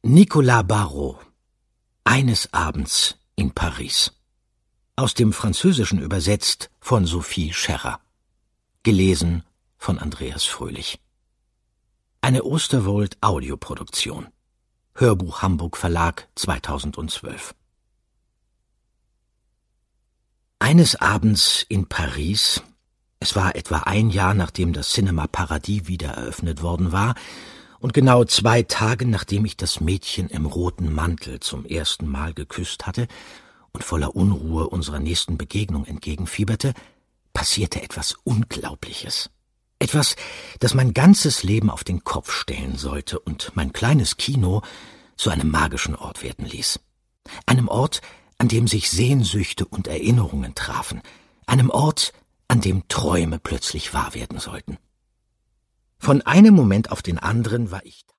Nicolas Barrault. Eines Abends in Paris. Aus dem Französischen übersetzt von Sophie Scherrer. Gelesen von Andreas Fröhlich. Eine Osterwold-Audioproduktion. Hörbuch Hamburg Verlag 2012. Eines Abends in Paris, es war etwa ein Jahr, nachdem das Cinema Paradis wieder eröffnet worden war, und genau 2 Tage, nachdem ich das Mädchen im roten Mantel zum ersten Mal geküsst hatte und voller Unruhe unserer nächsten Begegnung entgegenfieberte, passierte etwas Unglaubliches. Etwas, das mein ganzes Leben auf den Kopf stellen sollte und mein kleines Kino zu einem magischen Ort werden ließ. Einem Ort, an dem sich Sehnsüchte und Erinnerungen trafen. Einem Ort, an dem Träume plötzlich wahr werden sollten. Von einem Moment auf den anderen war ich